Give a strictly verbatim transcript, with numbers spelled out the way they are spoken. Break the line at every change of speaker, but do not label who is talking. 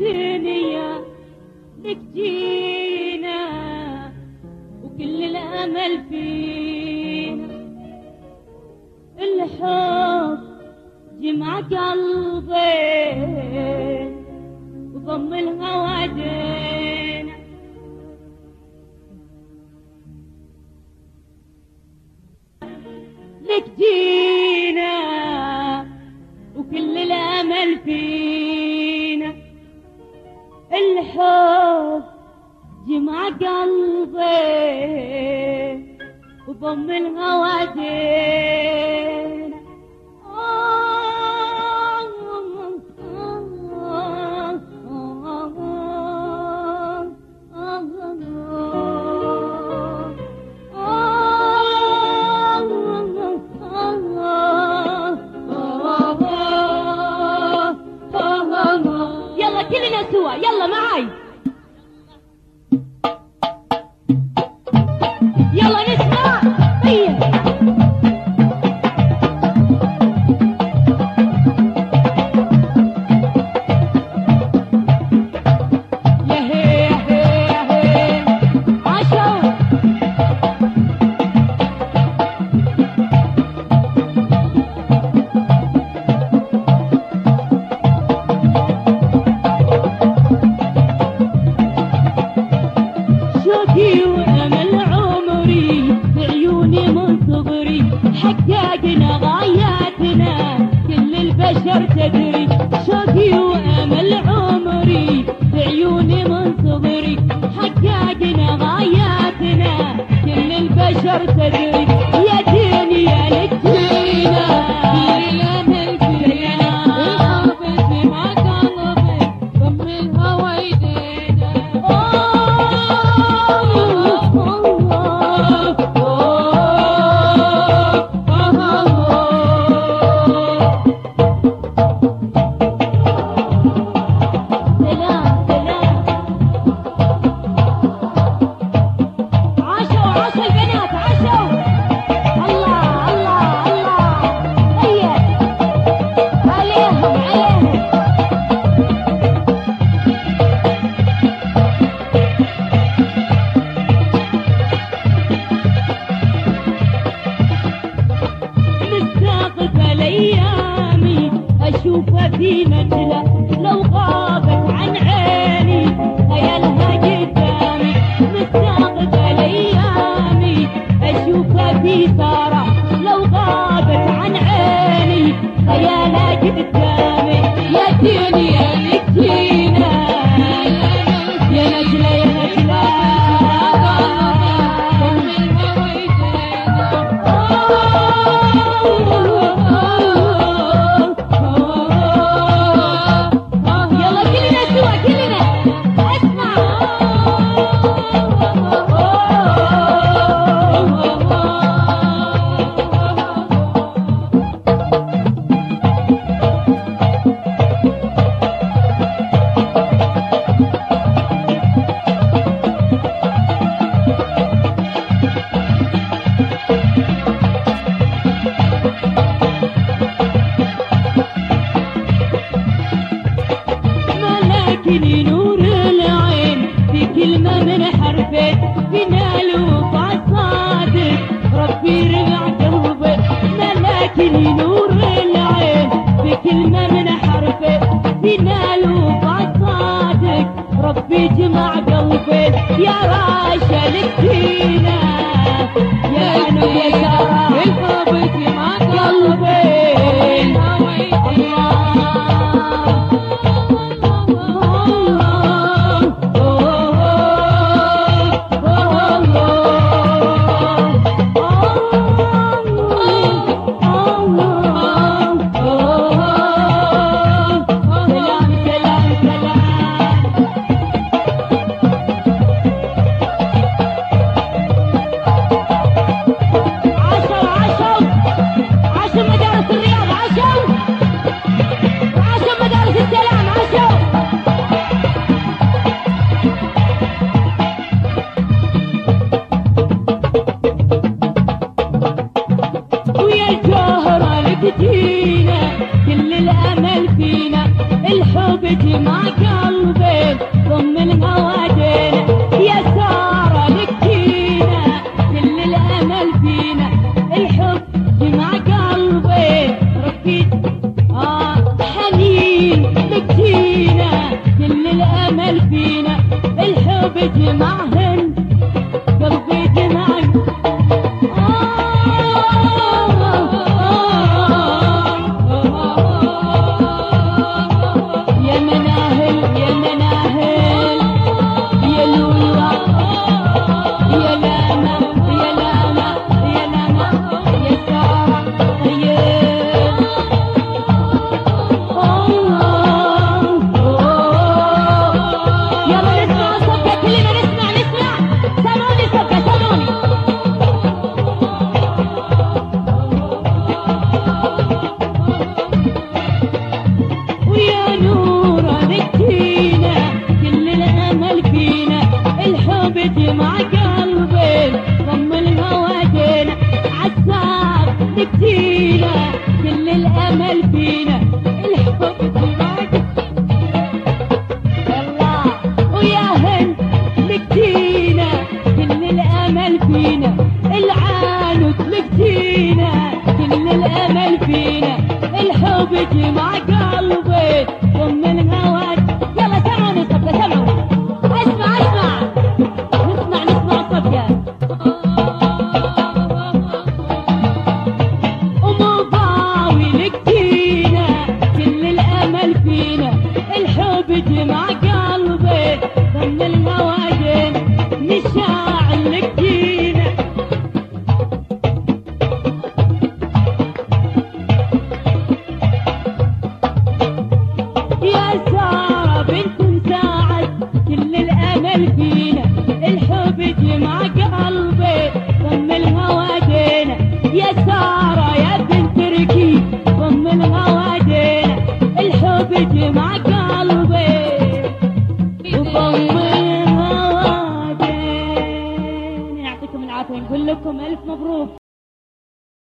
الدنيا لك جينا وكل الأمل فينا، الحب جمع قلبي وضم الهوى دينا، لك جينا وكل الأمل فينا، الحب جمع قلبي وضم الهوى دينا. يلا كلنا سوا، يلا معاي، يلا نسمع. طيب يا هي يا هي يا هي عاشوا شوقي وأمل عمري بعيوني من صغري، حققنا غاياتنا كل البشر تدري، شوقي وأمل عمري بعيوني من صغري، حققنا غاياتنا كل البشر تدري، يا دنيا لك جينا الأمل فينا، الحب جمع قلبي ضم الهوى يدينا. ايامي اشوفها في نجلة، لو غابت عن عيني خيالها قدامي، مستقبل ايامي اشوفها في سارة، لو غابت عن عيني خيالها قدامي، يا دنيا لك جينا يا نجلة يا نجلة ملكني نور العين في كلمة من حرفين، بنال وقع صادق ربي رجع قلبي، ملكني نور العين في كلمة من حرفين، بنال وقع صادق ربي جمع قلبي، يا راشا لك فينا يا نو يا سارة الحب جمع قلبي. عشوا عشوا عشوا مدارس الرياض عشوا كل الامل فينا، الحب جمعهن قلبي جمعي. يا مناهل يا مناهل يا لولو يا لاما يا لاما يا لاما يا سارة طيب. يلا نسمع صبة، كلنا نسمع نسمع. سمعوني صبة سمعوني. ويا نورة نجينا كل الأمل فينا، الحب جمع قلبي ضم الهوى جينا. عالساق نجينا كل الأمل فينا، الحب جمع الله. ويا هند نجينا كل الأمل فينا، العانق نجينا كل الأمل فينا، الحب جمع قلبي ضم الهوى. يلا سمعوني صبية سمعوني. اسمع اسمع نسمع نسمع صبية. ومضاوي نجينا كل الامل فينا، الحب جمع قلبي ضم الهوى جينا. نشاعل نجينا يا سارة بنت مساعد كل الأمل فينا، الحب جمع قلبي ضم الهوى جينا. يا سارة يا بنت ركي ضم الهوى جينا، الحب جمع قلبي وضم الهوى جينا. يعطيكم العافية، نقول لكم ألف مبروك.